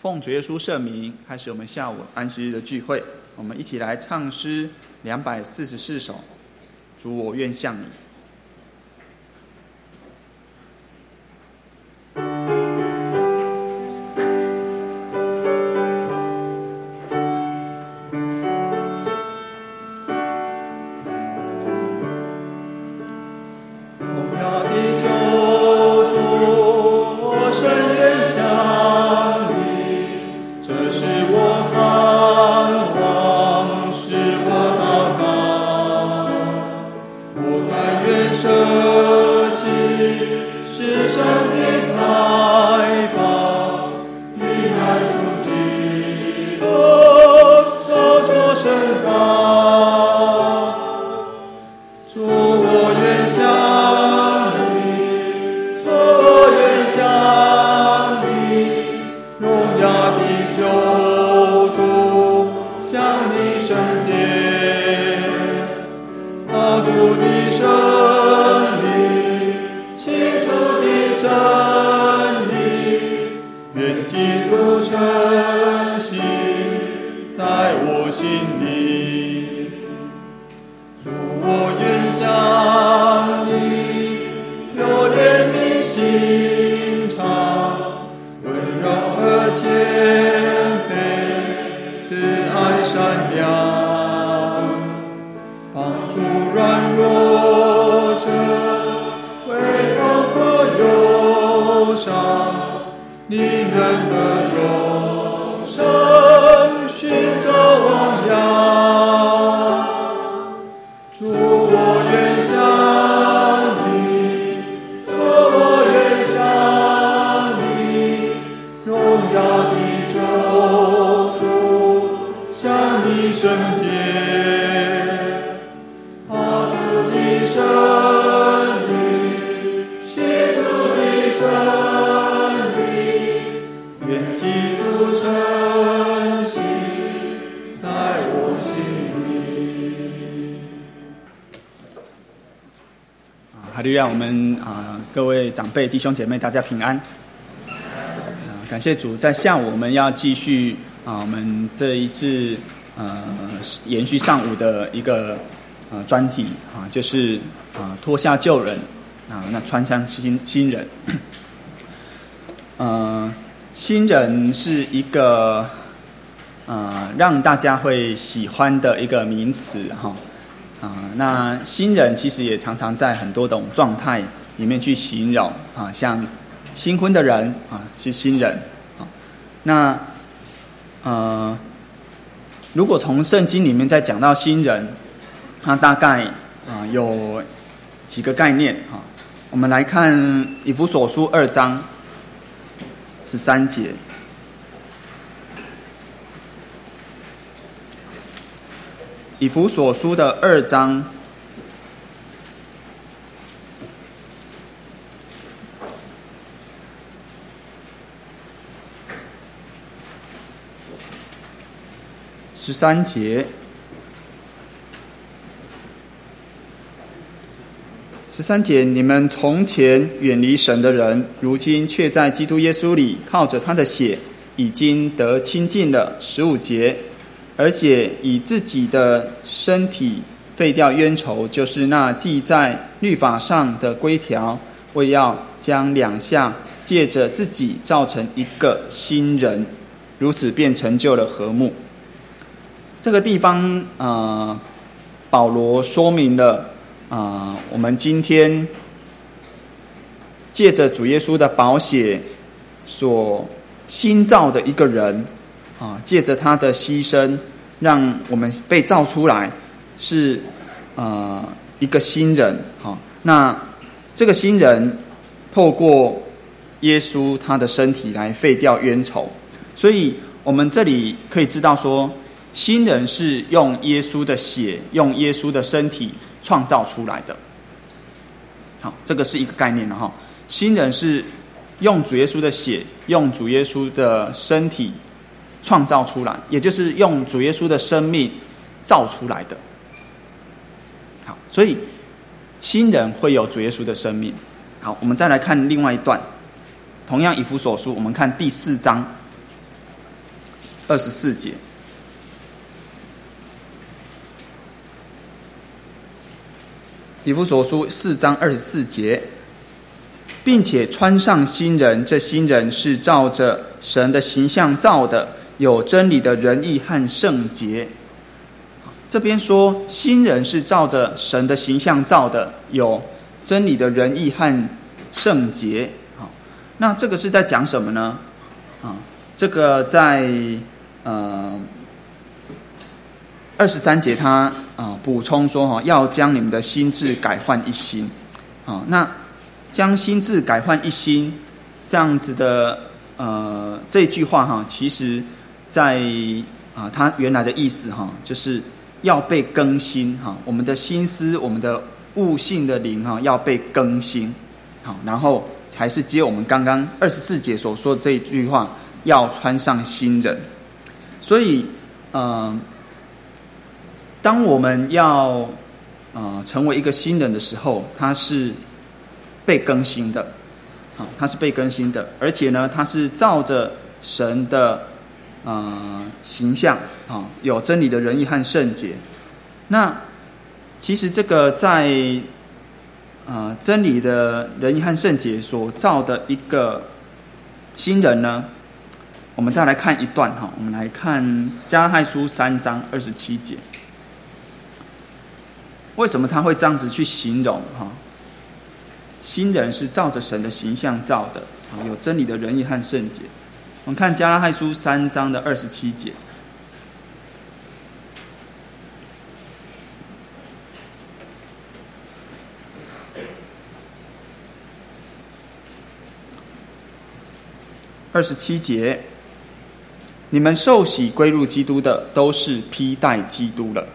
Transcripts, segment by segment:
奉主耶稣圣名，开始我们下午安息日的聚会。我们一起来唱诗244首，主我愿像你。让我们各位长辈弟兄姐妹大家平安。感谢主，在下午我们要继续我们这一次延续上午的一个专题就是脱下旧人那穿上新人。新人是一个让大家会喜欢的一个名词那新人其实也常常在很多种状态里面去形容像新婚的人是新人那如果从圣经里面再讲到新人，它大概有几个概念我们来看以弗所书2章13节。以弗所书的2章13节，13节，你们从前远离神的人，如今却在基督耶稣里靠着他的血已经得亲近了。15节，而且以自己的身体废掉冤仇，就是那记在律法上的规条，为要将两下借着自己造成一个新人，如此便成就了和睦。这个地方保罗说明了我们今天借着主耶稣的宝血所新造的一个人借着他的牺牲，让我们被造出来是一个新人那这个新人透过耶稣他的身体来废掉冤仇，所以我们这里可以知道说，新人是用耶稣的血，用耶稣的身体创造出来的。好，这个是一个概念了新人是用主耶稣的血，用主耶稣的身体创造出来，也就是用主耶稣的生命造出来的。好，所以新人会有主耶稣的生命。好，我们再来看另外一段，同样以弗所书，我们看第4章 24节。以弗所书4章24节，并且穿上新人，这新人是照着神的形象造的，有真理的仁义和圣洁。这边说新人是照着神的形象造的，有真理的仁义和圣洁。那这个是在讲什么呢？这个在23节他补充说要将你们的心志改换一新。那将心志改换一新这样子的这句话其实在他原来的意思就是要被更新我们的心思，我们的悟性的灵要被更新，然后才是接我们刚刚24节所说的这一句话，要穿上新人。所以当我们要成为一个新人的时候，他是被更新的，他是被更新的，而且呢，他是照着神的形象有真理的仁义和圣洁。那其实这个在真理的仁义和圣洁所造的一个新人呢，我们再来看一段我们来看加拉太书3章27节。为什么他会这样子去形容新人是照着神的形象造的，有真理的仁义和圣洁。我们看加拉太书3章的27节。27节，你们受洗归入基督的，都是披戴基督了。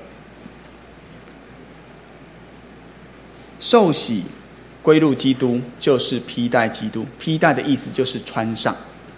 受洗归入基督就是披戴基督，披戴的意思就是穿上。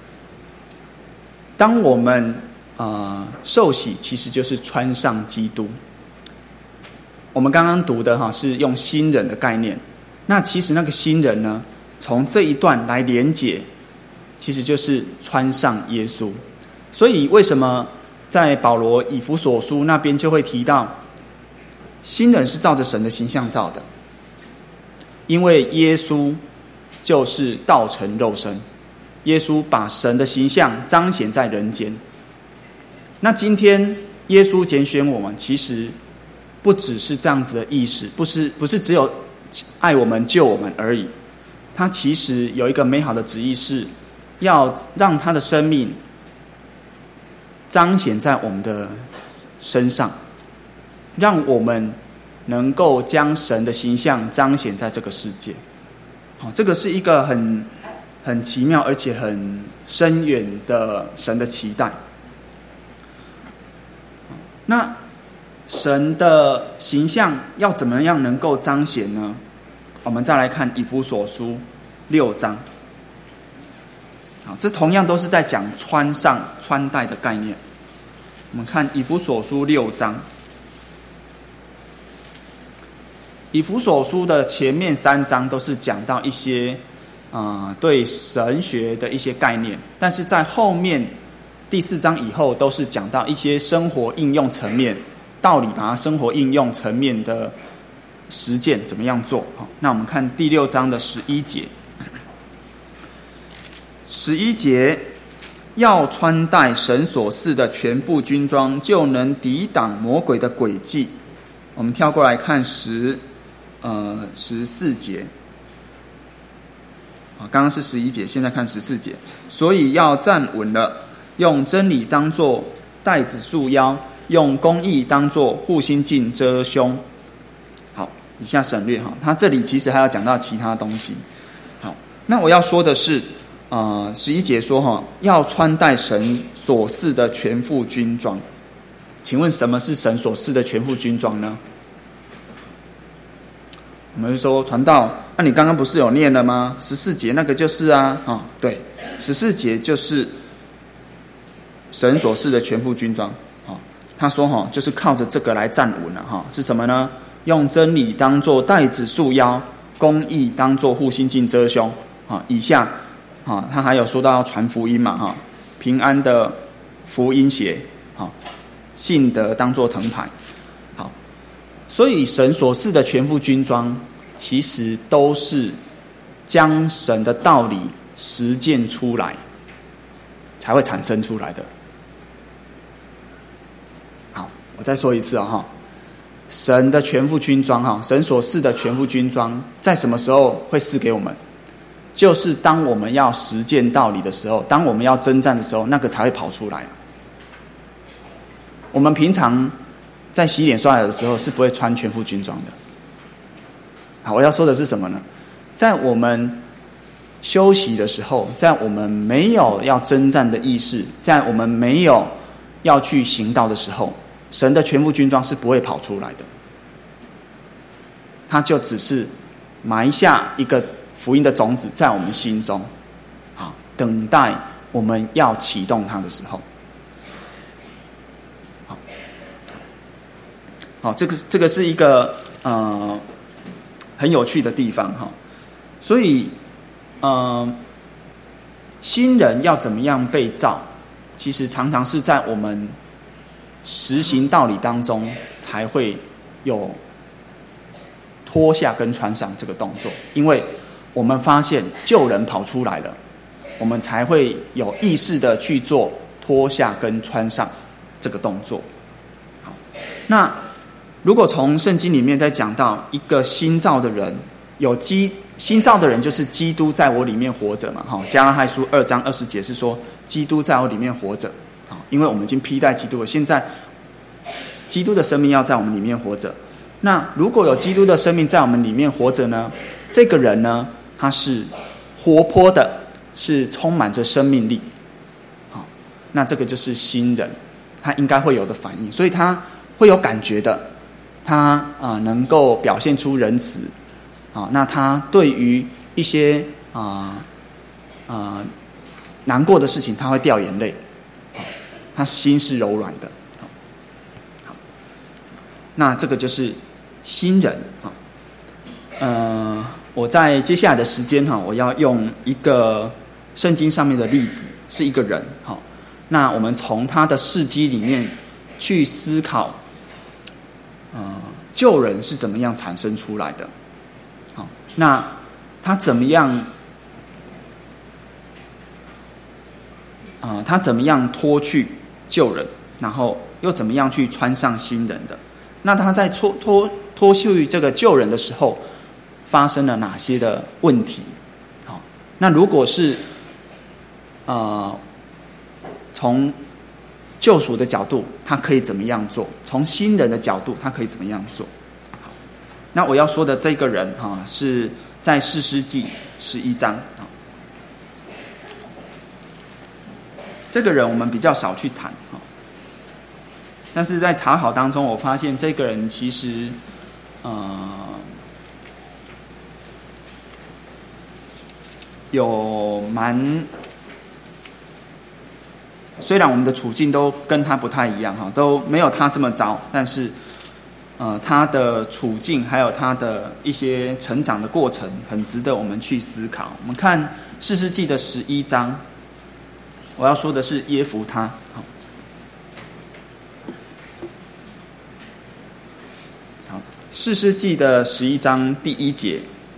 当我们受洗，其实就是穿上基督。我们刚刚读的是用新人的概念，那其实那个新人呢，从这一段来连结，其实就是穿上耶稣。所以为什么在保罗以弗所书那边就会提到，新人是照着神的形象造的？因为耶稣就是道成肉身，耶稣把神的形象彰显在人间。那今天耶稣拣选我们，其实不只是这样子的意思，不是只有爱我们救我们而已，他其实有一个美好的旨意，是要让他的生命彰显在我们的身上，让我们能够将神的形象彰显在这个世界。这个是一个很奇妙而且很深远的神的期待。那神的形象要怎么样能够彰显呢？我们再来看以弗所书6章。这同样都是在讲穿上穿戴的概念。我们看以弗所书6章。以弗所书的前面3章都是讲到一些对神学的一些概念，但是在后面第4章以后都是讲到一些生活应用层面道理，把它生活应用层面的实践怎么样做。那我们看第6章的11节。11节，要穿戴神所赐的全副军装，就能抵挡魔鬼的诡计。我们跳过来看14节。刚刚是11节，现在看14节。所以要站稳了，用真理当作带子束腰，用公义当作护心镜遮胸。好，以下省略他这里其实还要讲到其他东西。好，那我要说的是11节说要穿戴神所赐的全副军装。请问什么是神所赐的全副军装呢？我们就说传道，你刚刚不是有念了吗？14节那个就是对，14节就是神所赐的全副军装。他说就是靠着这个来站稳了是什么呢？用真理当作带子束腰，公义当作护心镜遮胸。以下他还有说到要传福音嘛，平安的福音鞋，好，信德当作藤牌，好，所以神所赐的全副军装，其实都是将神的道理实践出来，才会产生出来的。好，我再说一次哈，神的全副军装哈，神所赐的全副军装，在什么时候会赐给我们？就是当我们要实践道理的时候，当我们要征战的时候，那个才会跑出来。我们平常在洗脸刷牙的时候是不会穿全副军装的。好，我要说的是什么呢？在我们休息的时候，在我们没有要征战的意识，在我们没有要去行道的时候，神的全副军装是不会跑出来的。它就只是埋下一个福音的种子在我们心中，好，等待我们要启动它的时候。好，这个是一个很有趣的地方哈。所以新人要怎么样被造，其实常常是在我们实行道理当中才会有脱下跟穿上这个动作，因为我们发现旧人跑出来了，我们才会有意识的去做脱下跟穿上这个动作。好，那如果从圣经里面再讲到一个新造的人，新造的人就是基督在我里面活着嘛。加拉太书2章20节是说基督在我里面活着，因为我们已经披戴基督了，现在基督的生命要在我们里面活着。那如果有基督的生命在我们里面活着呢，这个人呢，他是活泼的，是充满着生命力。好，那这个就是新人他应该会有的反应，所以他会有感觉的，他能够表现出仁慈。那他对于一些难过的事情，他会掉眼泪，他心是柔软的。好，那这个就是新人。我在接下来的时间我要用一个圣经上面的例子，是一个人。那我们从他的事迹里面去思考，旧人是怎么样产生出来的。好，那他怎么样？他怎么样脱去旧人，然后又怎么样去穿上新人的？那他在脱去这个旧人的时候，发生了哪些的问题？好，那如果是从救赎的角度，他可以怎么样做？从新人的角度，他可以怎么样做？好，那我要说的这个人是在士师记11章。这个人我们比较少去谈，但是在查考当中，我发现这个人其实有虽然我们的处境都跟他不太一样都没有他这么糟，但是他的处境还有他的一些成长的过程，很值得我们去思考。我们看士师记的11章，我要说的是耶弗他。好，士师记的11章第1节。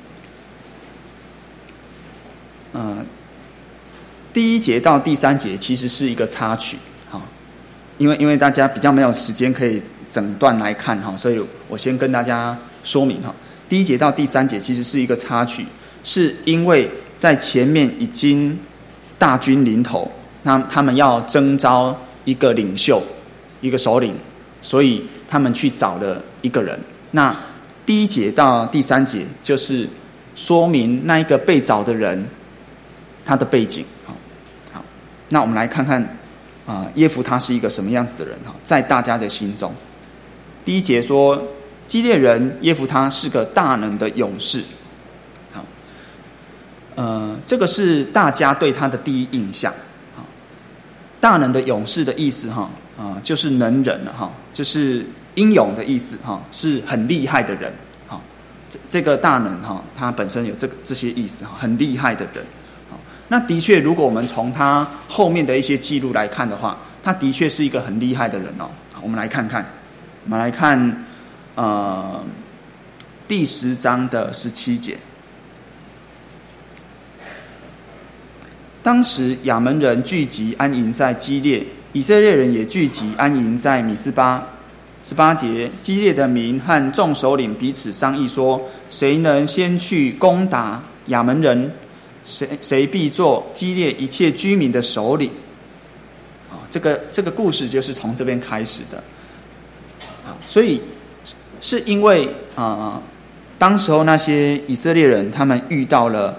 第1节到第3节其实是一个插曲，因为大家比较没有时间可以整段来看，所以我先跟大家说明。第1节到第3节其实是一个插曲，是因为在前面已经大军临头，那他们要征召一个领袖，一个首领，所以他们去找了一个人。那第1节到第3节就是说明那一个被找的人他的背景。好，那我们来看看耶弗他是一个什么样子的人在大家的心中。第1节说，基列人耶弗他是个大能的勇士。好，这个是大家对他的第一印象。大能的勇士的意思就是能人了就是英勇的意思是很厉害的人。这个大能他本身有这些意思很厉害的人。那那的确，如果我们从他后面的一些记录来看的话，他的确是一个很厉害的人哦。我们来看看，我们来看第10章的17节。当时亚门人聚集安营在基列，以色列人也聚集安营在米斯巴。18节，基列的民和众首领彼此商议说：谁能先去攻打亚门人，谁必做基列一切居民的首领。这个故事就是从这边开始的。所以是因为当时候那些以色列人他们遇到了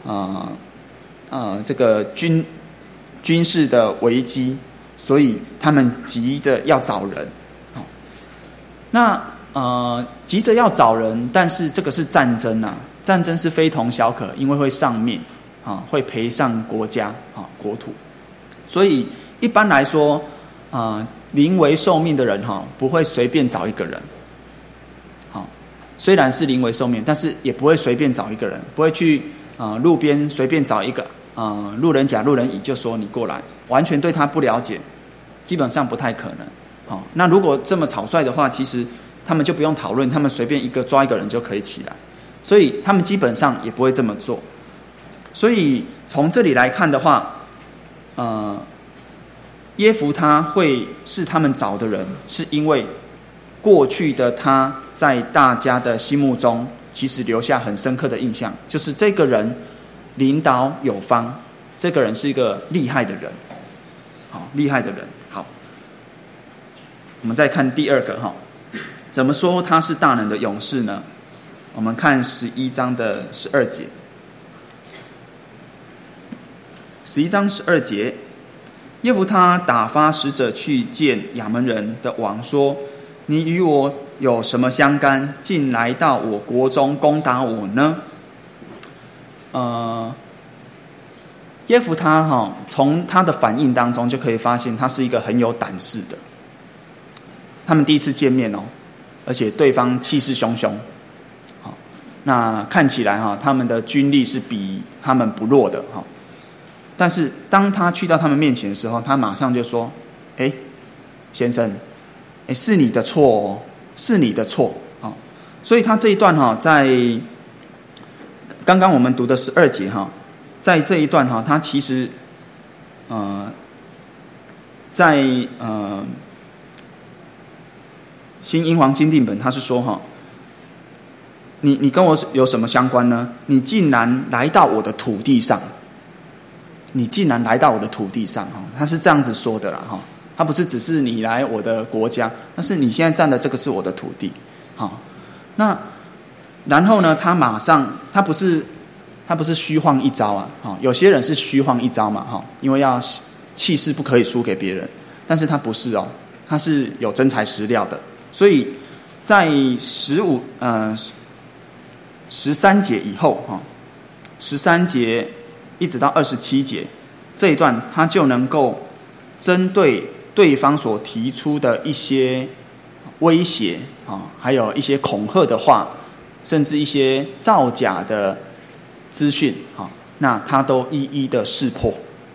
这个军事的危机，所以他们急着要找人。那急着要找人，但是这个是战争啊，战争是非同小可，因为会丧命会赔上国家国土，所以一般来说临危受命的人不会随便找一个人。虽然是临危受命，但是也不会随便找一个人，不会去路边随便找一个路人甲、路人乙就说你过来，完全对他不了解，基本上不太可能。那如果这么草率的话，其实他们就不用讨论，他们随便抓一个人就可以起来，所以他们基本上也不会这么做。所以从这里来看的话，耶弗他会是他们找的人，是因为过去的他在大家的心目中其实留下很深刻的印象，就是这个人领导有方，这个人是一个厉害的人，厉害的人。好，我们再看第二个怎么说他是大能的勇士呢？我们看11章的12节。11章12节，耶弗他打发使者去见亚门人的王，说：你与我有什么相干，竟来到我国中攻打我呢？耶弗他从他的反应当中就可以发现，他是一个很有胆识的。他们第一次见面而且对方气势汹汹，那看起来他们的军力是比他们不弱的。但是当他去到他们面前的时候，他马上就说：先生，是你的错是你的错。所以他这一段在刚刚我们读的12节在这一段他其实在新英皇钦定本他是说你跟我有什么相关呢？你竟然来到我的土地上，你竟然来到我的土地上，他是这样子说的啦，他不是只是你来我的国家，但是你现在站的这个是我的土地。那然后呢，他马上他不是虚晃一招有些人是虚晃一招嘛，因为要气势不可以输给别人，但是他不是他是有真材实料的。所以在13节以后13节一直到27节这一段，他就能够针对对方所提出的一些威胁还有一些恐吓的话，甚至一些造假的资讯那他都一一的识破。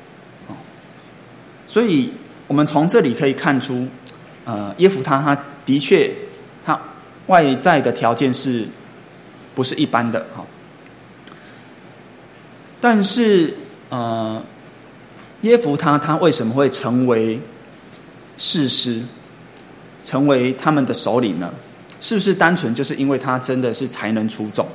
所以我们从这里可以看出耶弗他的确他外在的条件是不是一般的但是耶弗他为什么会成为士师，成为他们的首领呢？是不是单纯就是因为他真的是才能出众？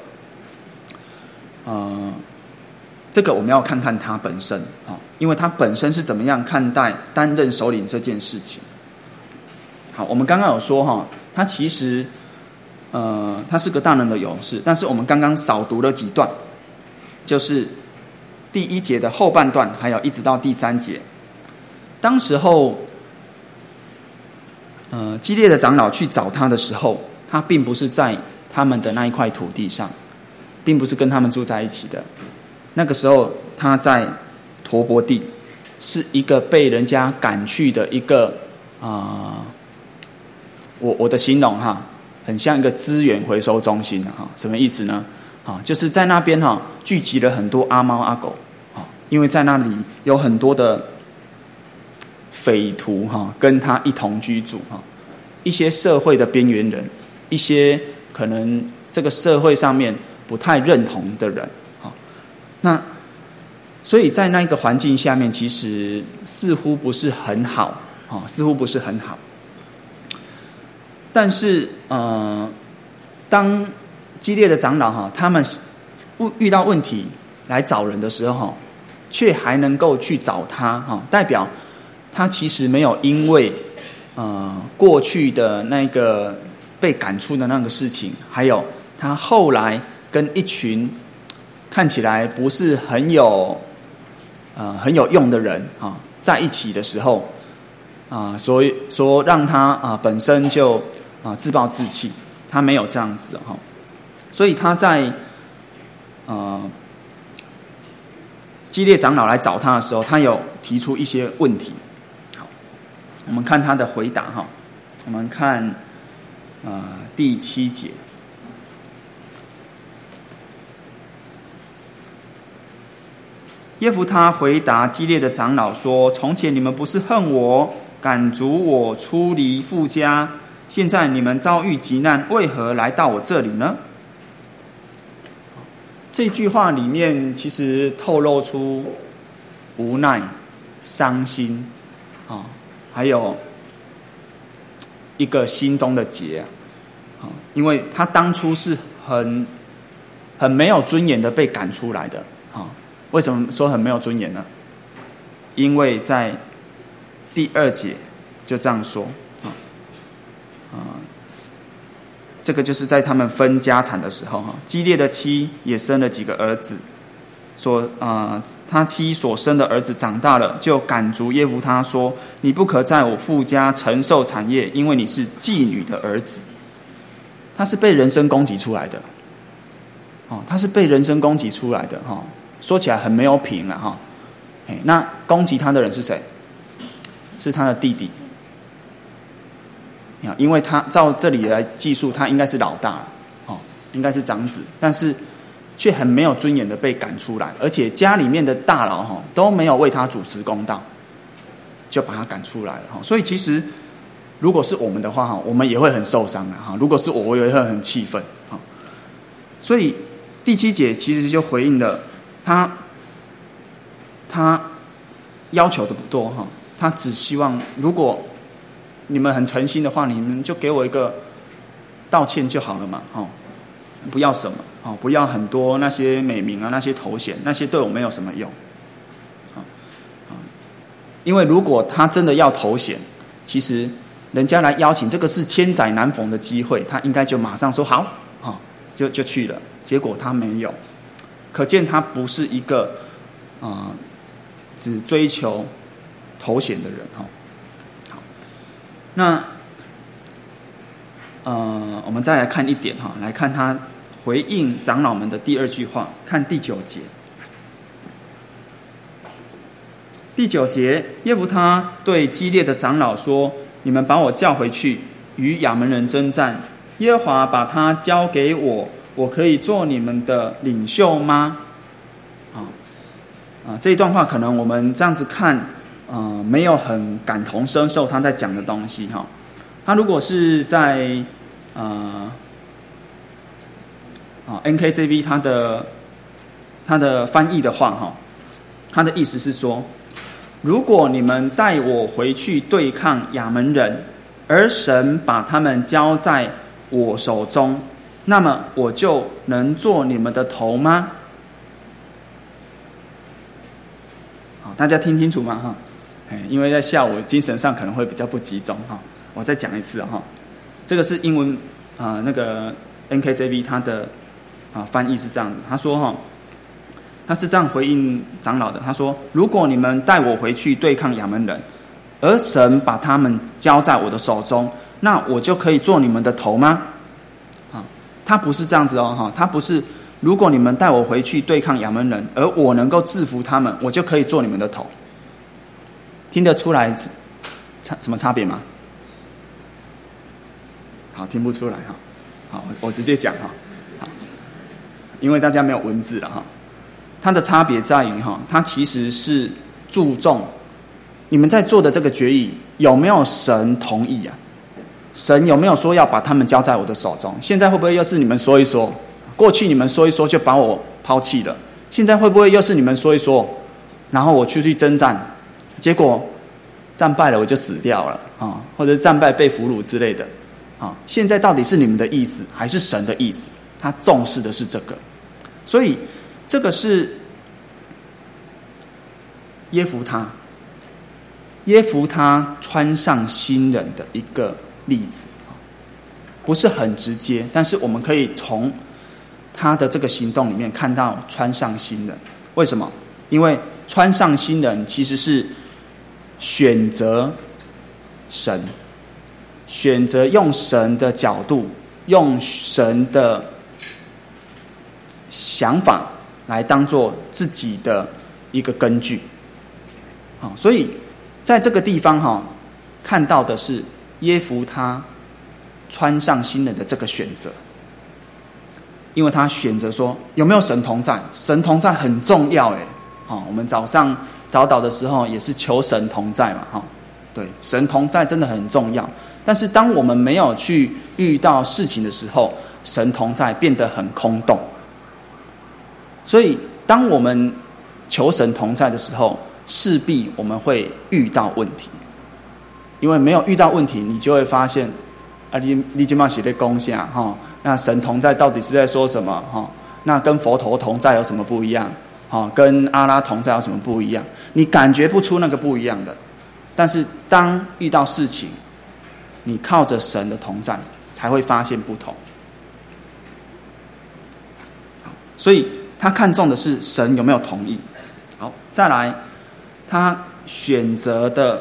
这个我们要看看他本身因为他本身是怎么样看待担任首领这件事情。好，我们刚刚有说他其实他是个大能的勇士，但是我们刚刚少读了几段，就是第1节的后半段，还有一直到第3节。当时候基列的长老去找他的时候，他并不是在他们的那一块土地上，并不是跟他们住在一起的。那个时候他在陀伯地，是一个被人家赶去的一个我的形容很像一个资源回收中心什么意思呢？就是在那边聚集了很多阿猫阿狗因为在那里有很多的匪徒跟他一同居住一些社会的边缘人，一些可能这个社会上面不太认同的人那所以在那个环境下面，其实似乎不是很好似乎不是很好。但是当基列的长老他们遇到问题来找人的时候却还能够去找他代表他其实没有因为过去的那个被赶出的那个事情，还有他后来跟一群看起来不是很有用的人在一起的时候所以说让他本身就自暴自弃，他没有这样子所以他在基列长老来找他的时候，他有提出一些问题。好，我们看他的回答我们看第7节。耶弗他回答基列的长老说：从前你们不是恨我，赶逐我出离父家，现在你们遭遇急难，为何来到我这里呢？这句话里面其实透露出无奈、伤心还有一个心中的结因为他当初是很没有尊严的被赶出来的为什么说很没有尊严呢？因为在第2节就这样说这个就是在他们分家产的时候基列的妻也生了几个儿子，他妻所生的儿子长大了，就赶逐耶弗他说：你不可在我父家承受产业，因为你是妓女的儿子。他是被人身攻击出来的他是被人身攻击出来的说起来很没有品那攻击他的人是谁？是他的弟弟，因为他照这里来计数，他应该是老大应该是长子，但是却很没有尊严的被赶出来，而且家里面的大佬都没有为他主持公道，就把他赶出来了所以其实如果是我们的话我们也会很受伤如果是我也会很气愤所以第7节其实就回应了他要求的不多他只希望如果你们很诚心的话，你们就给我一个道歉就好了嘛不要什么不要很多那些美名那些头衔，那些对我没有什么用因为如果他真的要头衔，其实人家来邀请，这个是千载难逢的机会，他应该就马上说好就去了，结果他没有，可见他不是一个只追求头衔的人好，那我们再来看一点来看他回应长老们的第2句话，看第9节。第9节，耶弗他对基列的长老说：你们把我叫回去，与亚扪人征战，耶和华把他交给我，我可以做你们的领袖吗？这一段话可能我们这样子看没有很感同身受他在讲的东西他如果是在NKJV 他的翻译的话他的意思是说，如果你们带我回去对抗亚扪人，而神把他们交在我手中，那么我就能做你们的头吗？大家听清楚吗？因为在下午精神上可能会比较不集中我再讲一次这个是英文那个 NKJV 他的翻译是这样的，他说他是这样回应长老的，他说：如果你们带我回去对抗亚扪人，而神把他们交在我的手中，那我就可以做你们的头吗？他不是这样子他不是如果你们带我回去对抗亚扪人，而我能够制服他们，我就可以做你们的头。听得出来什么差别吗？好，听不出来好，我直接讲好，因为大家没有文字了它的差别在于它其实是注重你们在做的这个决议有没有神同意啊？神有没有说要把他们交在我的手中？现在会不会又是你们说一说？过去你们说一说就把我抛弃了，现在会不会又是你们说一说，然后我去征战，结果战败了我就死掉了啊，或者战败被俘虏之类的啊？现在到底是你们的意思还是神的意思？他重视的是这个，所以这个是耶弗他穿上新人的一个例子，不是很直接，但是我们可以从他的这个行动里面看到穿上新人。为什么？因为穿上新人其实是选择神，选择用神的角度，用神的想法来当做自己的一个根据。所以在这个地方看到的是耶弗他穿上新人的这个选择，因为他选择说有没有神同在，神同在很重要耶。我们早上早祷的时候也是求神同在嘛，对，神同在真的很重要。但是当我们没有去遇到事情的时候，神同在变得很空洞。所以当我们求神同在的时候，势必我们会遇到问题，因为没有遇到问题，你就会发现你现在是在说什么？那神同在到底是在说什么？那跟佛陀同在有什么不一样？跟阿拉同在有什么不一样？你感觉不出那个不一样的。但是当遇到事情，你靠着神的同在，才会发现不同。所以他看重的是神有没有同意。好，再来，他选择的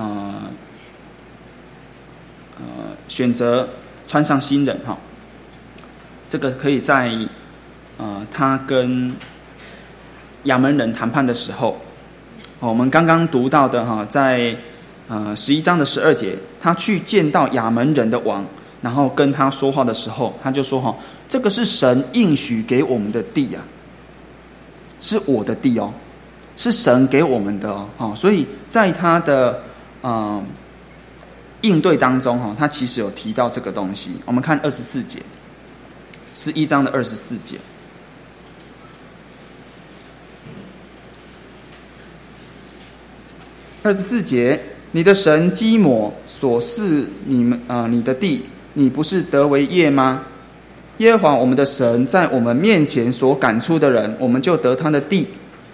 选择穿上新人这个可以在他跟亚门人谈判的时候，我们刚刚读到的在11章的12节，他去见到亚门人的王，然后跟他说话的时候，他就说这个是神应许给我们的地啊，是我的地哦，是神给我们的哦。所以在他的应对当中他其实有提到这个东西。我们看24节，11章的24节。24节，你的神基抹所赐你的地，你不是得为业吗？耶和华我们的神在我们面前所赶出的人，我们就得他的地。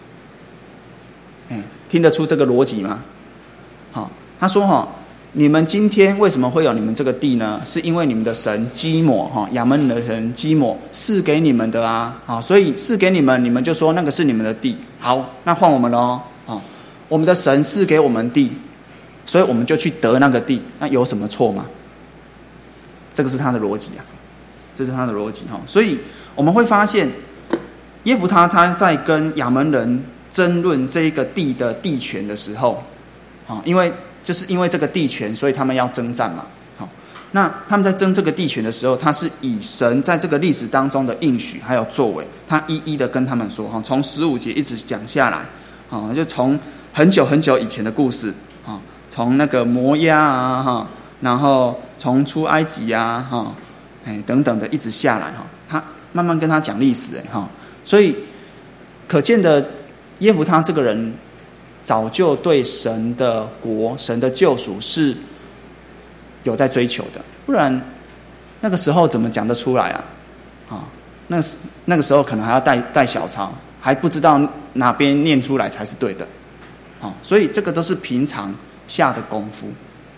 听得出这个逻辑吗？他说你们今天为什么会有你们这个地呢？是因为你们的神基抹亚门人的神基抹赐给你们的啊，所以赐给你们，你们就说那个是你们的地。好，那换我们咯。我们的神赐给我们地，所以我们就去得那个地，那有什么错吗？这个是他的逻辑啊，这是他的逻辑所以我们会发现，耶弗他在跟亚门人争论这一个地的地权的时候，因为这个地权，所以他们要征战嘛。那他们在争这个地权的时候，他是以神在这个历史当中的应许还有作为，他一一的跟他们说从15节一直讲下来，就从很久很久以前的故事，从那个摩押啊，然后从出埃及啊，等等的一直下来，他慢慢跟他讲历史，所以可见的耶弗他这个人早就对神的国、神的救赎是有在追求的，不然那个时候怎么讲得出来啊？那个时候可能还要带小抄，还不知道哪边念出来才是对的。所以这个都是平常下的功夫。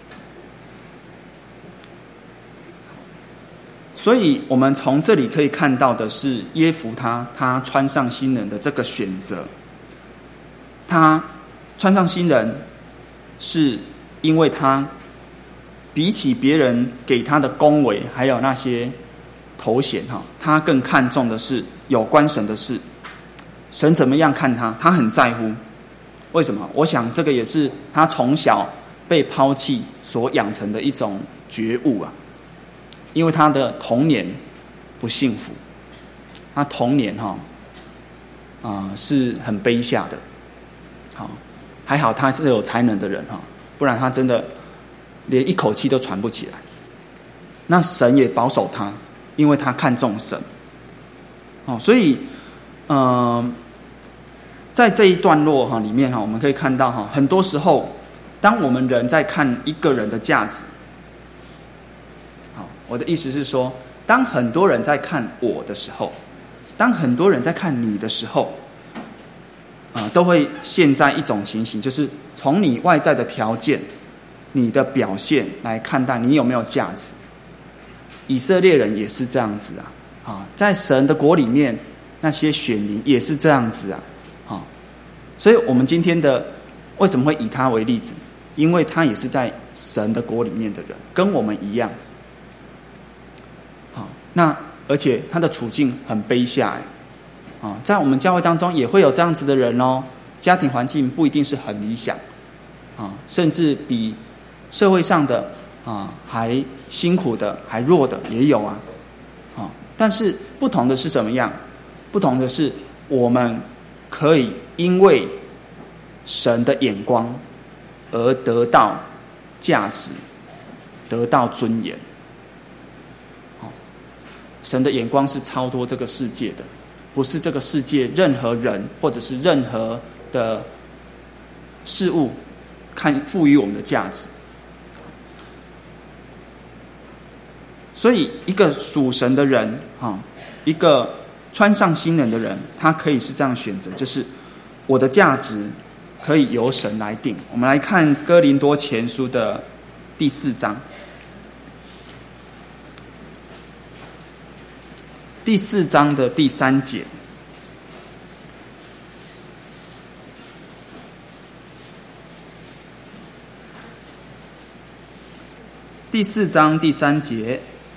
所以我们从这里可以看到的是耶弗他穿上新人的这个选择。他穿上新人是因为他比起别人给他的恭维还有那些头衔他更看重的是有关神的事，神怎么样看他，他很在乎。为什么？我想这个也是他从小被抛弃所养成的一种觉悟啊。因为他的童年不幸福，他童年是很卑下的。好，还好他是有才能的人哈，不然他真的连一口气都喘不起来。那神也保守他，因为他看重神。所以在这一段落里面我们可以看到很多时候，当我们人在看一个人的价值，我的意思是说，当很多人在看我的时候，当很多人在看你的时候，都会陷在一种情形，就是从你外在的条件、你的表现来看待你有没有价值。以色列人也是这样子在神的国里面，那些选民也是这样子所以我们今天的为什么会以他为例子？因为他也是在神的国里面的人，跟我们一样。那而且他的处境很卑下在我们教会当中也会有这样子的人家庭环境不一定是很理想甚至比社会上的还辛苦的、还弱的也有但是不同的是什么样？不同的是，我们可以因为神的眼光而得到价值，得到尊严。神的眼光是超脱这个世界的，不是这个世界任何人或者是任何的事物赋予我们的价值。所以一个属神的人一个穿上新人的人，他可以是这样选择，就是我的价值可以由神来定。我们来看哥林多前书的第4章，第4章的第3节。第4章第3节，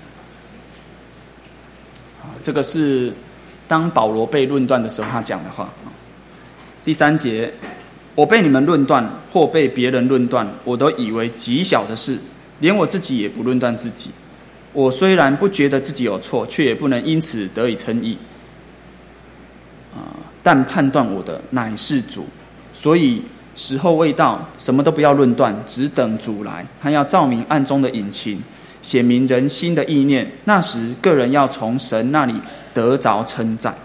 这个是当保罗被论断的时候他讲的话。第3节，我被你们论断或被别人论断，我都以为极小的事，连我自己也不论断自己。我虽然不觉得自己有错，却也不能因此得以称义。但判断我的乃是主，所以时候未到，什么都不要论断，只等主来。他要照明暗中的隐情，显明人心的意念。那时，个人要从神那里得着称赞。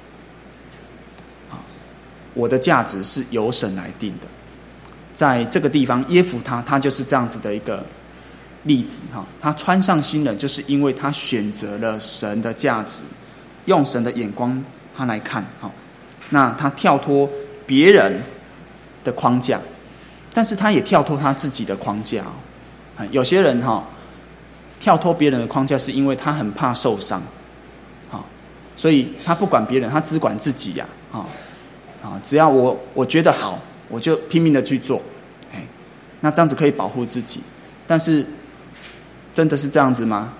我的价值是由神来定的。在这个地方，耶弗他就是这样子的一个例子他穿上新人，就是因为他选择了神的价值，用神的眼光他来看那他跳脱别人的框架，但是他也跳脱他自己的框架有些人跳脱别人的框架，是因为他很怕受伤所以他不管别人，他只管自己只要我觉得好，我就拼命的去做那这样子可以保护自己。但是真的是这样子吗？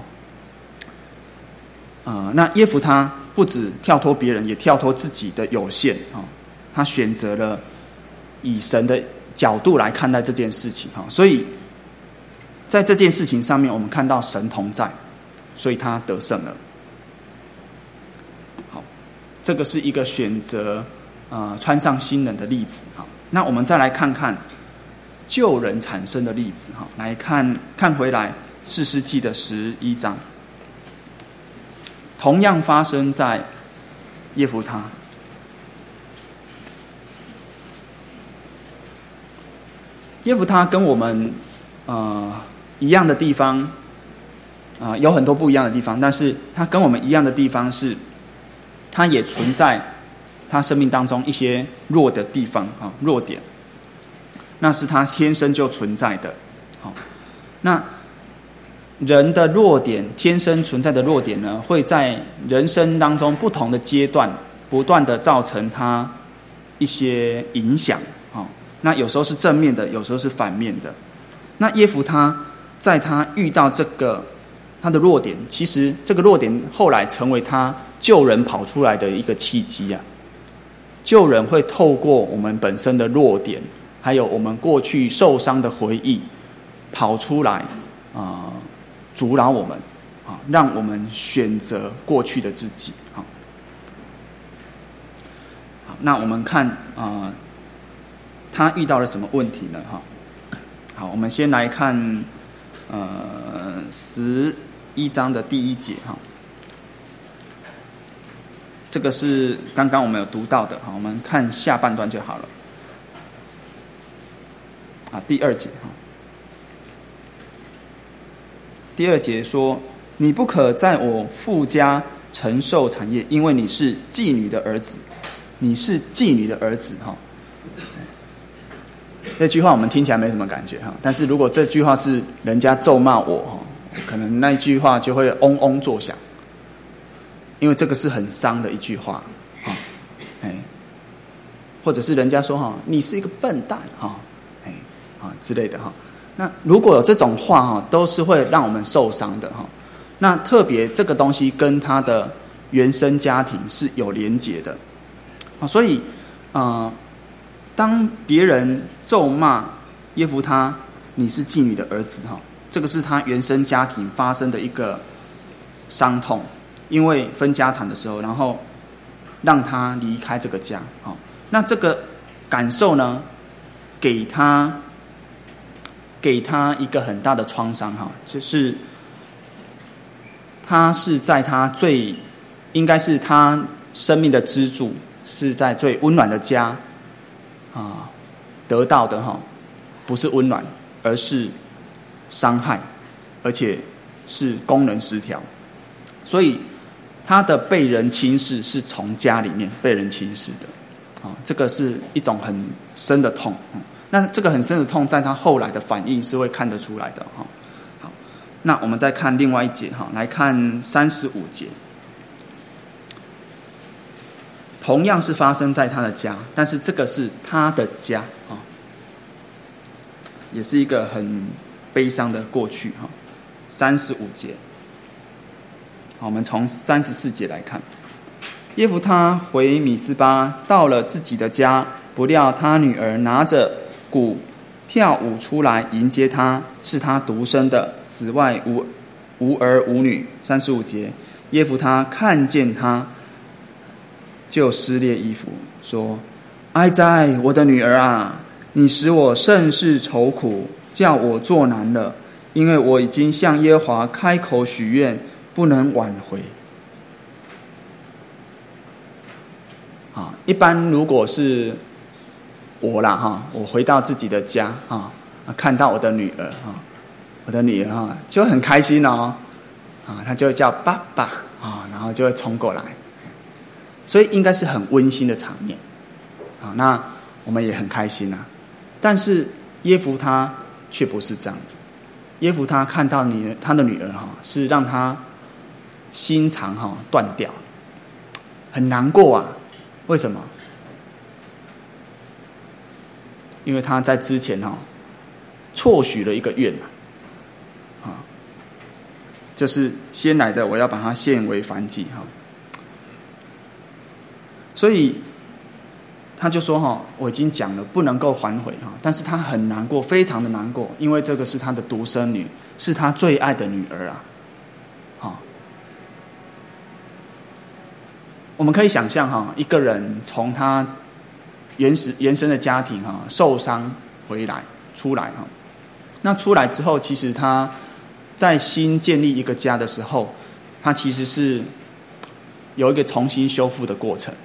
那耶弗他不止跳脱别人，也跳脱自己的有限他选择了以神的角度来看待这件事情所以在这件事情上面，我们看到神同在，所以他得胜了。好，这个是一个选择穿上新人的例子那我们再来看看旧人产生的例子来看回来士师记的11章，同样发生在耶弗他。耶弗他跟我们一样的地方有很多不一样的地方，但是他跟我们一样的地方是，他也存在他生命当中一些弱的地方弱点，那是他天生就存在的那人的弱点，天生存在的弱点呢，会在人生当中不同的阶段不断的造成他一些影响那有时候是正面的，有时候是反面的。那耶弗他在他遇到这个他的弱点，其实这个弱点后来成为他救人跑出来的一个契机救人会透过我们本身的弱点，还有我们过去受伤的回忆跑出来阻挠我们让我们选择过去的自己那我们看他遇到了什么问题呢？好，我们先来看11章的第1节哈。这个是刚刚我们有读到的，我们看下半段就好了。第2节哈。第2节说：“你不可在我父家承受产业，因为你是妓女的儿子。”你是妓女的儿子哈。这句话我们听起来没什么感觉哈，但是如果这句话是人家咒骂我哈，可能那一句话就会嗡嗡作响，因为这个是很伤的一句话哈。或者是人家说哈，你是一个笨蛋哈，之类的哈。那如果有这种话哈，都是会让我们受伤的哈。那特别这个东西跟他的原生家庭是有连结的，所以当别人咒骂耶弗他你是妓女的儿子哈，这个是他原生家庭发生的一个伤痛，因为分家产的时候，然后让他离开这个家。那这个感受呢，给他一个很大的创伤哈，就是他是在他应该是他生命的支柱，是在最温暖的家得到的哈，不是温暖，而是伤害，而且是功能失调，所以他的被人轻视是从家里面被人轻视的。这个是一种很深的痛，那这个很深的痛在他后来的反应是会看得出来的。好，那我们再看另外一节，来看35节，同样是发生在他的家，但是这个是他的家，也是一个很悲伤的过去。35节，好，我们从34节来看。耶弗他回米斯巴，到了自己的家，不料他女儿拿着鼓跳舞出来迎接他，是他独生的，此外无儿无女。35节，耶弗他看见他，就撕裂衣服，说：“哀哉，我的女儿啊！你使我甚是愁苦，叫我作难了，因为我已经向耶和华开口许愿，不能挽回。”一般如果是我啦我回到自己的家看到我的女儿就很开心她就会叫爸爸然后就会冲过来，所以应该是很温馨的场面那我们也很开心但是耶弗他却不是这样子。耶弗他看到他的女儿是让他心肠断掉，很难过为什么？因为他在之前错许了一个愿就是先来的我要把它献为燔祭所以他就说我已经讲了不能够还回但是他很难过，非常的难过，因为这个是他的独生女，是他最爱的女儿我们可以想象一个人从他原生的家庭受伤出来那出来之后，其实他在新建立一个家的时候，他其实是有一个重新修复的过程。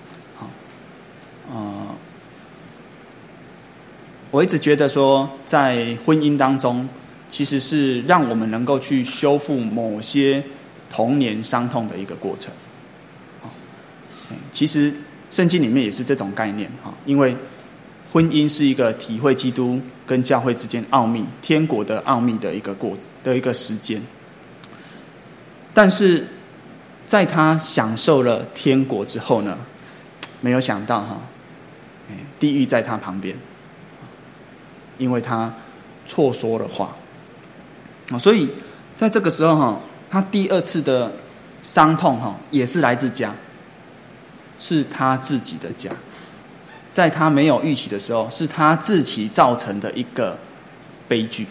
我一直觉得说，在婚姻当中，其实是让我们能够去修复某些童年伤痛的一个过程。其实圣经里面也是这种概念因为婚姻是一个体会基督跟教会之间奥秘、天国的奥秘的一个时间。但是在他享受了天国之后呢，没有想到地狱在他旁边，因为他错说了话所以在这个时候他第二次的伤痛也是来自家，是他自己的家，在他没有预期的时候，是他自己造成的一个悲剧。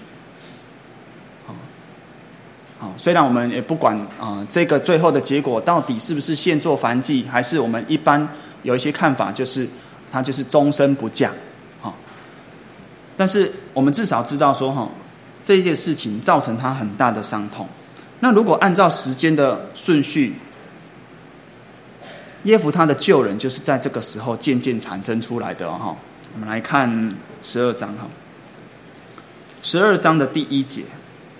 虽然我们也不管这个最后的结果到底是不是献作燔祭，还是我们一般有一些看法就是他就是终身不嫁，但是我们至少知道说这一件事情造成他很大的伤痛。那如果按照时间的顺序，耶弗他的救人就是在这个时候渐渐产生出来的我们来看12章12章的第1节，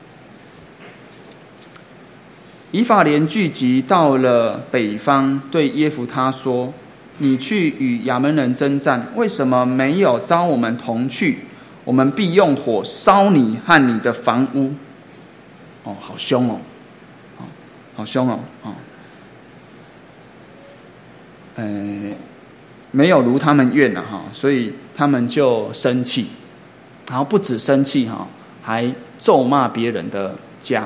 以法莲聚集到了北方，对耶弗他说：“你去与亚扪人征战，为什么没有召我们同去？我们必用火烧你和你的房屋。”好凶哦，好凶哦，没有如他们愿所以他们就生气，然后不止生气还咒骂别人的家。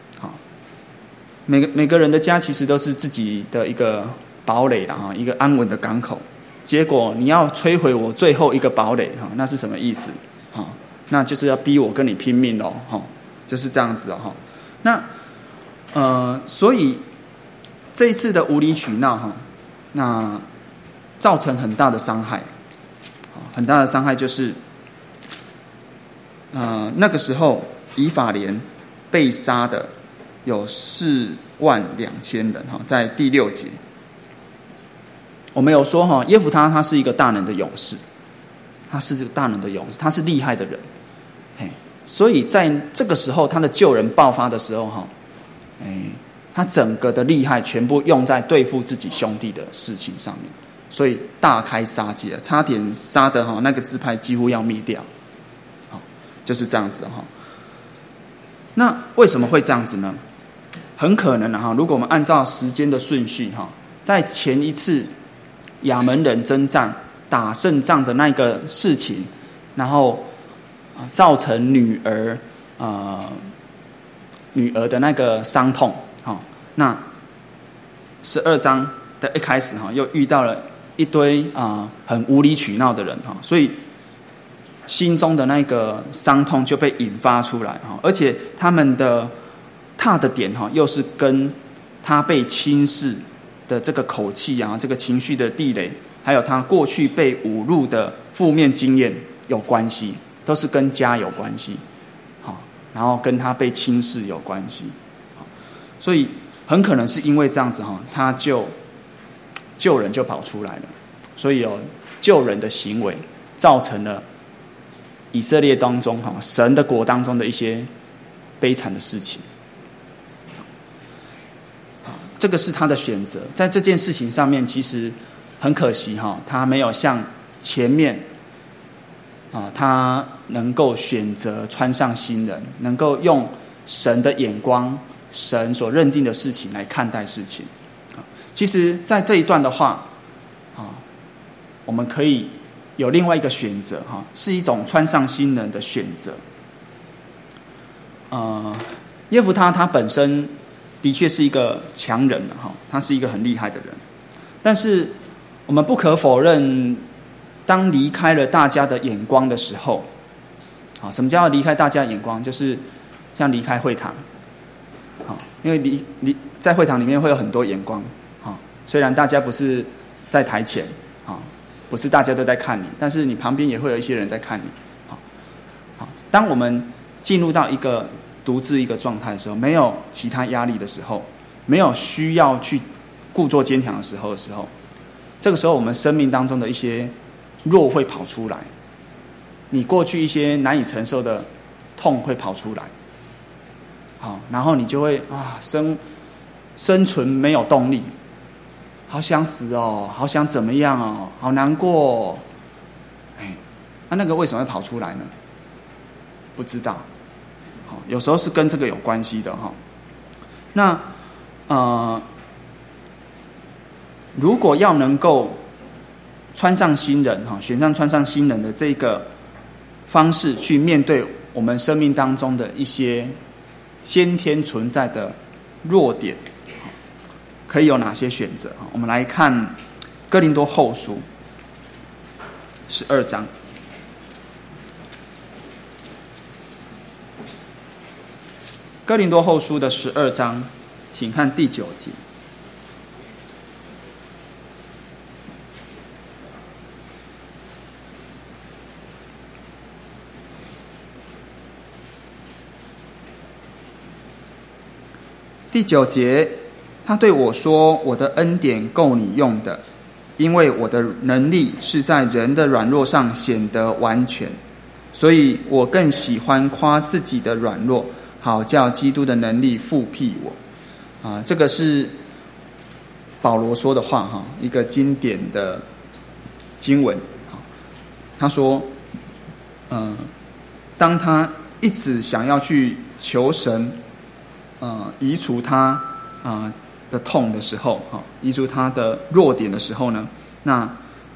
每个人的家其实都是自己的一个堡垒一个安稳的港口。结果你要摧毁我最后一个堡垒那是什么意思？那就是要逼我跟你拼命咯，就是这样子那所以这一次的无理取闹那造成很大的伤害，很大的伤害就是那个时候以法莲被杀的有42000人在第6节。我们有说耶弗他是一个大能的勇士，他是这个大能的勇士，他是厉害的人，所以在这个时候他的救人爆发的时候他整个的厉害全部用在对付自己兄弟的事情上面，所以大开杀戒，差点杀的那个支派几乎要灭掉，就是这样子那为什么会这样子呢？很可能如果我们按照时间的顺序在前一次亚扪人征战打胜仗的那个事情，然后造成女儿的那个伤痛那12章的一开始又遇到了一堆很无理取闹的人所以心中的那个伤痛就被引发出来而且他们的踏的点又是跟他被轻视的这个口气这个情绪的地雷，还有他过去被侮辱的负面经验有关系，都是跟家有关系然后跟他被轻视有关系，所以很可能是因为这样子他就救人就跑出来了，所以救人的行为造成了以色列当中神的国当中的一些悲惨的事情。这个是他的选择，在这件事情上面其实很可惜他没有像前面他能够选择穿上新人，能够用神的眼光，神所认定的事情来看待事情。其实在这一段的话我们可以有另外一个选择是一种穿上新人的选择。耶弗他本身的确是一个强人他是一个很厉害的人，但是我们不可否认，当离开了大家的眼光的时候什么叫离开大家的眼光？就是像离开会堂因为在会堂里面会有很多眼光虽然大家不是在台前不是大家都在看你，但是你旁边也会有一些人在看你当我们进入到一个独自一个状态的时候，没有其他压力的时候，没有需要去故作坚强的时候，这个时候我们生命当中的一些弱会跑出来，你过去一些难以承受的痛会跑出来然后你就会生存没有动力，好想死好想怎么样好难过那个为什么会跑出来呢？不知道有时候是跟这个有关系的那如果要能够穿上新人选上穿上新人的这个方式去面对我们生命当中的一些先天存在的弱点，可以有哪些选择？我们来看哥林多后书12章。哥林多后书的12章，请看第9节。 第9节，他对我说：“我的恩典够你用的，因为我的能力是在人的软弱上显得完全，所以我更喜欢夸自己的软弱，好叫基督的能力复辟我。”这个是保罗说的话，一个经典的经文。他说，当他一直想要去求神，移除他的痛的时候，移除他的弱点的时候呢，那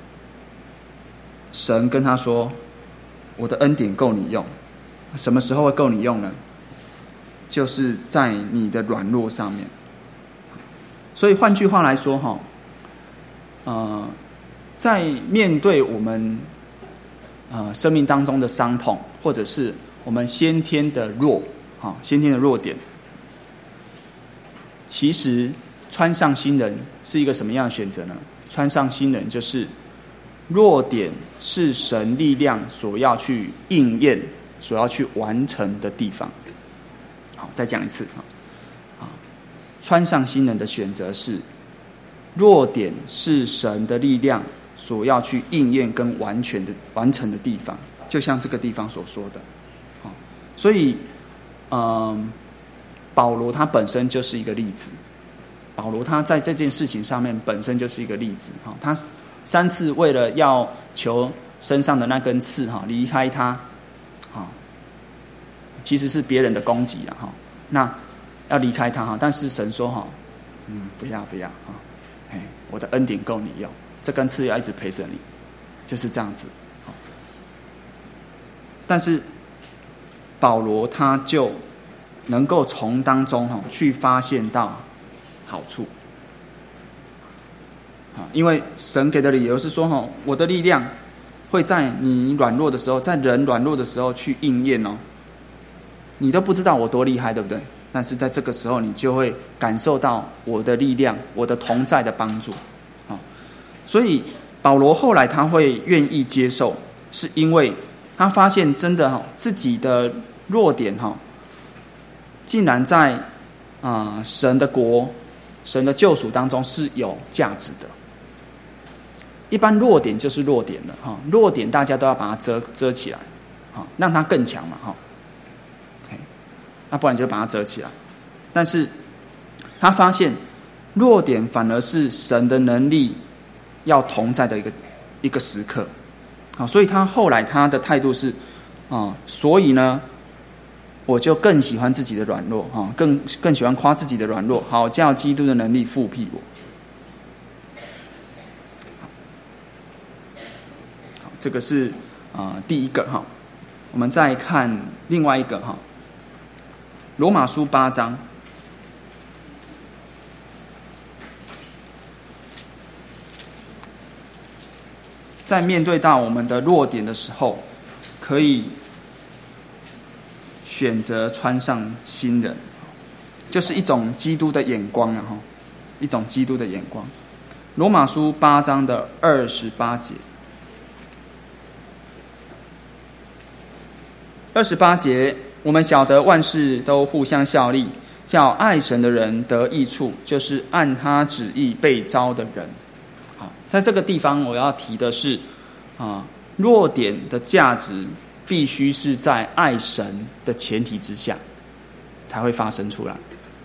神跟他说：“我的恩典够你用。”什么时候会够你用呢？就是在你的软弱上面。所以换句话来说，在面对我们生命当中的伤痛，或者是我们先天的弱点，其实穿上新人是一个什么样的选择呢？穿上新人就是弱点是神力量所要去应验、所要去完成的地方。好，再讲一次穿上新人的选择是弱点是神的力量所要去应验跟完成的地方，就像这个地方所说的。所以保罗他本身就是一个例子，保罗他在这件事情上面本身就是一个例子。他3次为了要求身上的那根刺离开他，其实是别人的攻击那要离开他，但是神说不要我的恩典够你用，这根刺要一直陪着你，就是这样子。但是保罗他就能够从当中去发现到好处，因为神给的理由是说我的力量会在你软弱的时候，在人软弱的时候去应验你都不知道我多厉害，对不对？但是在这个时候你就会感受到我的力量，我的同在的帮助。所以保罗后来他会愿意接受，是因为他发现真的自己的弱点竟然在神的国、神的救赎当中是有价值的。一般弱点就是弱点了弱点大家都要把它遮起来让它更强嘛那不然你就把它遮起来。但是他发现弱点反而是神的能力要同在的一个时刻。所以他后来他的态度是所以呢我就更喜欢自己的软弱更喜欢夸自己的软弱，好叫基督的能力复辟我。好，这个是第一个我们再看另外一个罗马书8章，在面对到我们的弱点的时候，可以选择穿上新人，就是一种基督的眼光一种基督的眼光。罗马书8章的28节，28节，我们晓得万事都互相效力，叫爱神的人得益处，就是按他旨意被召的人。好，在这个地方我要提的是弱点的价值必须是在爱神的前提之下才会发生出来。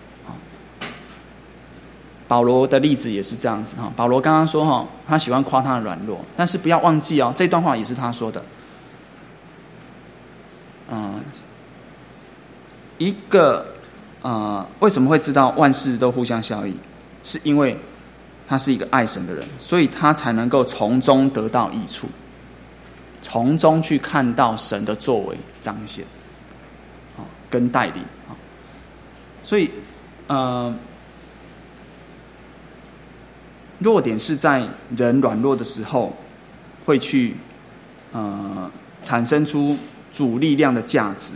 保罗的例子也是这样子保罗刚刚说他喜欢夸他的软弱，但是不要忘记这段话也是他说的。一个为什么会知道万事都互相效力，是因为他是一个爱神的人，所以他才能够从中得到益处，从中去看到神的作为彰显跟带领。所以弱点是在人软弱的时候会去产生出主力量的价值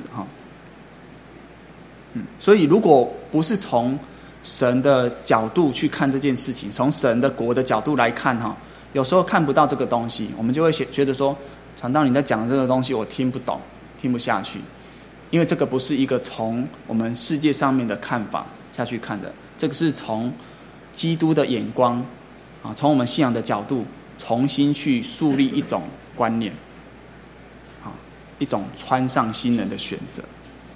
所以如果不是从神的角度去看这件事情，从神的国的角度来看有时候看不到这个东西，我们就会觉得说，传道你在讲这个东西我听不懂，听不下去，因为这个不是一个从我们世界上面的看法下去看的。这个是从基督的眼光啊，从我们信仰的角度重新去树立一种观念，啊，一种穿上新人的选择。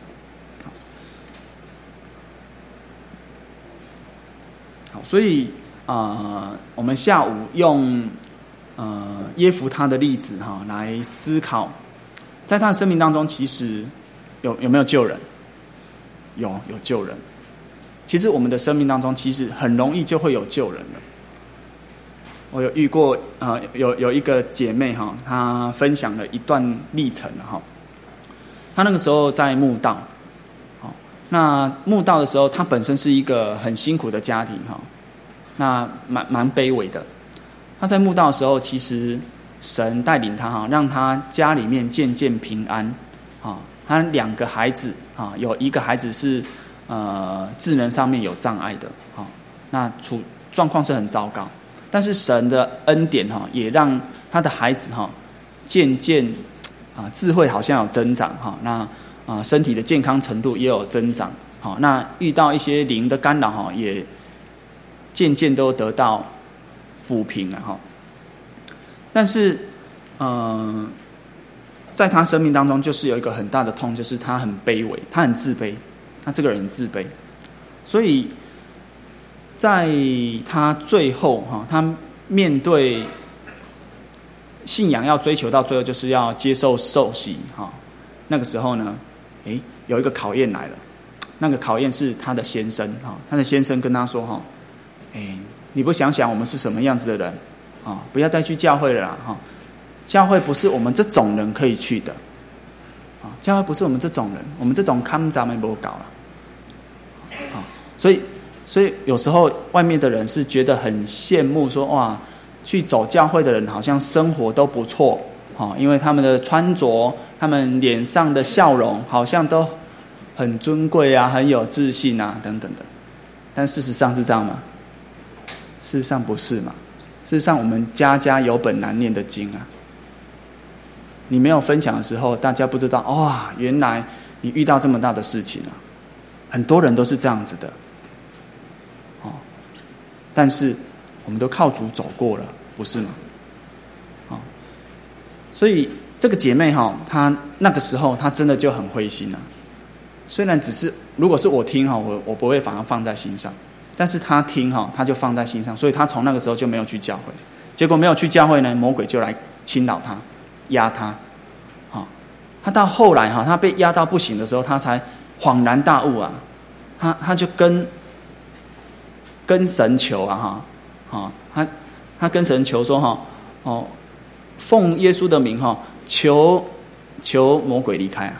好，所以我们下午用耶弗他的例子来思考，在他的生命当中，其实有没有救人？有救人。其实我们的生命当中，其实很容易就会有救人了。我有遇过有一个姐妹她分享了一段历程她那个时候在慕道，那慕道的时候，她本身是一个很辛苦的家庭那蛮卑微的。她在慕道的时候，其实神带领她让她家里面渐渐平安她2个孩子有一个孩子是智能上面有障碍的那状况是很糟糕。但是神的恩典也让他的孩子渐渐智慧好像有增长那身体的健康程度也有增长那遇到一些灵的干扰也渐渐都得到抚平了但是在他生命当中就是有一个很大的痛，就是他很卑微，他很自卑，他这个人很自卑，所以在他最后他面对信仰要追求到最后，就是要接受受洗那个时候呢有一个考验来了。那个考验是他的先生他的先生跟他说你不想想我们是什么样子的人不要再去教会了啦教会不是我们这种人可以去的教会不是我们这种人，我们这种看咱们没搞了所以有时候外面的人是觉得很羡慕，说哇，去走教会的人好像生活都不错因为他们的穿着，他们脸上的笑容好像都很尊贵很有自信等等的。但事实上是这样吗？事实上不是嘛。事实上我们家家有本难念的经你没有分享的时候，大家不知道哇，原来你遇到这么大的事情很多人都是这样子的但是我们都靠主走过了，不是吗？所以这个姐妹她那个时候她真的就很灰心虽然只是如果是我听我不会反而放在心上，但是她听她就放在心上，所以她从那个时候就没有去教会。结果没有去教会呢，魔鬼就来侵扰她，压她她到后来她被压到不行的时候，她才恍然大悟她就跟神求他跟神求说奉耶稣的名求魔鬼离开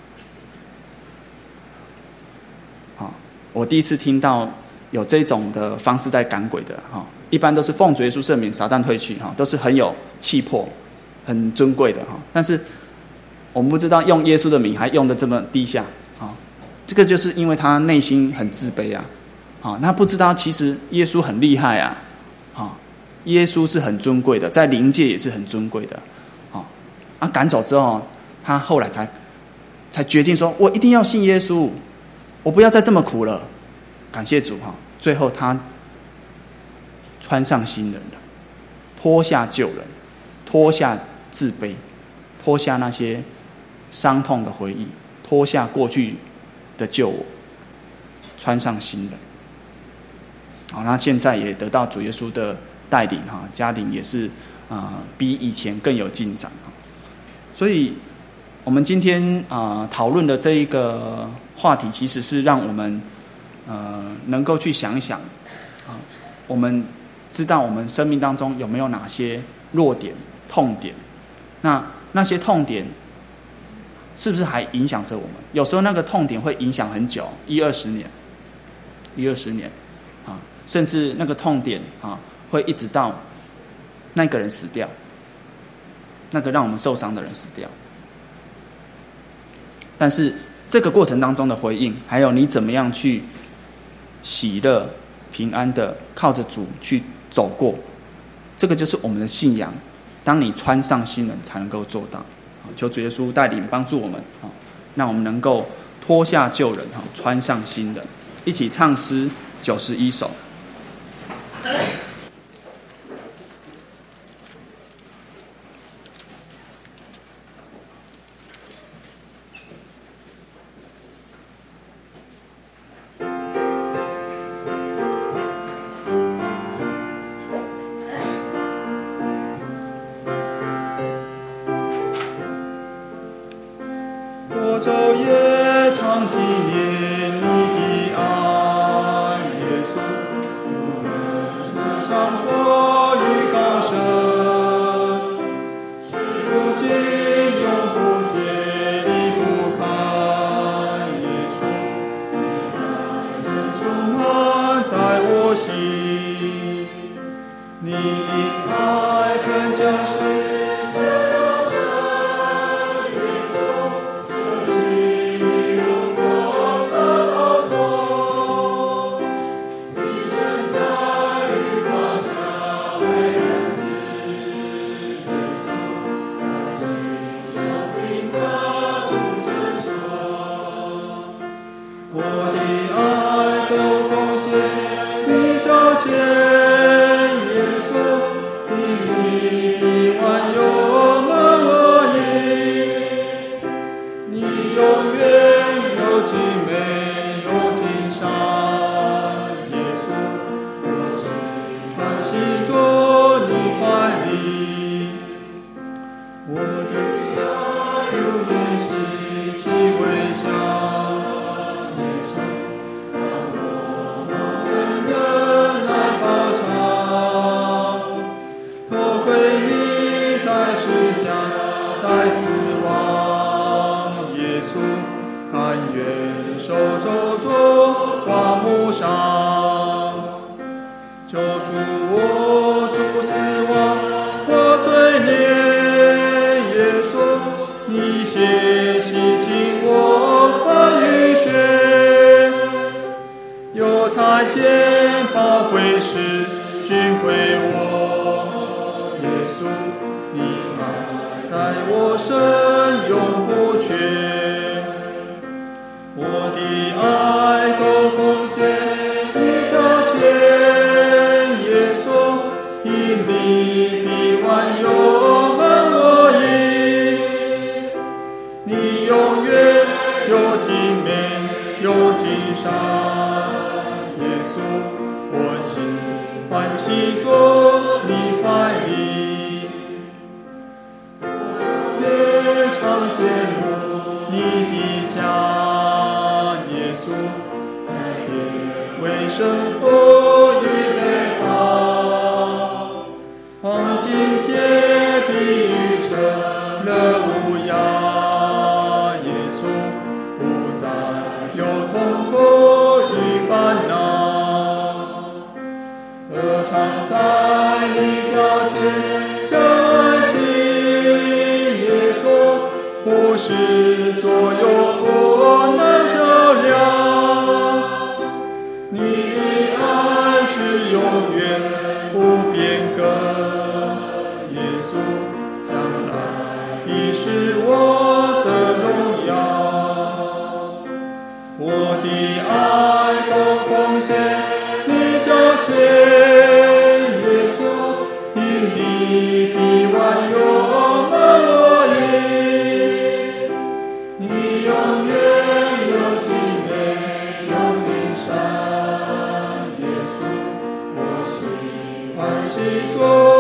我第一次听到有这种的方式在赶鬼的一般都是奉主耶稣圣名，撒旦退去都是很有气魄、很尊贵的但是我们不知道用耶稣的名还用得这么低下这个就是因为他内心很自卑他不知道其实耶稣很厉害耶稣是很尊贵的，在灵界也是很尊贵的赶走之后，他后来才决定说，我一定要信耶稣，我不要再这么苦了。感谢主最后他穿上新人了，脱下旧人，脱下自卑，脱下那些伤痛的回忆，脱下过去的旧我，穿上新人。那现在也得到主耶稣的带领家庭也是比以前更有进展所以我们今天讨论的这一个话题，其实是让我们能够去想一想我们知道我们生命当中有没有哪些弱点、痛点，那些痛点是不是还影响着我们？有时候那个痛点会影响很久，10-20年甚至那个痛点会一直到那个人死掉，那个让我们受伤的人死掉。但是这个过程当中的回应，还有你怎么样去喜乐平安的靠着主去走过，这个就是我们的信仰。当你穿上新人才能够做到。求主耶稣带领帮助我们让我们能够脱下旧人穿上新人。 一起唱诗91首。 我昼夜常纪念你的爱，耶稣，我们时常活于高升，如今永不见离不开，耶稣，你爱真充满在我心，你的爱肯将世欢喜中。